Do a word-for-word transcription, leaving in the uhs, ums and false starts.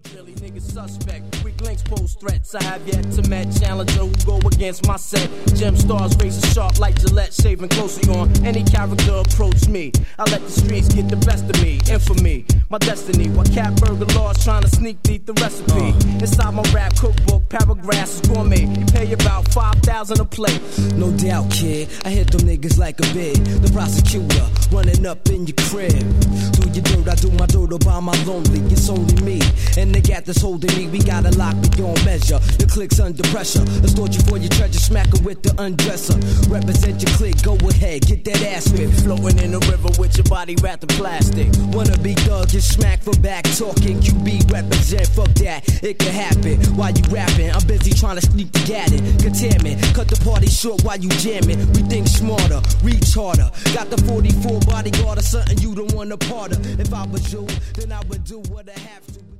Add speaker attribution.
Speaker 1: Really niggas suspect. Weak links pose threats. I have yet to met challenger who go against my set. Gem stars razor sharp like Gillette, shaving closely on any character approach me. I let the streets get the best of me. Infamy, my destiny. While Cat Burger Laws trying to sneak deep the recipe. Uh. Inside my rap cookbook, paragraphs is gourmet. You pay about five thousand a plate.
Speaker 2: No doubt, kid. I hit them niggas like a bid. The prosecutor running up in your crib. Do your dirt, I do my dirt all by my lonely. It's only me, and they got this holding me. We gotta lock beyond measure. Your click's under pressure. Extort you for your treasure, smack 'em with the undresser. Represent your click, go ahead, get that ass whipped.
Speaker 1: Floating in the river with your body wrapped in plastic.
Speaker 2: Wanna be thug, get smacked for back talking. Q B represent, fuck that, it can happen. While you rapping, I'm busy trying to sneak the gat in. Containment, cut the party short while you jamming. We think smarter, reach harder. Got the forty-four bodyguard or something you don't want a part of. If I was you, then I would do what I have to.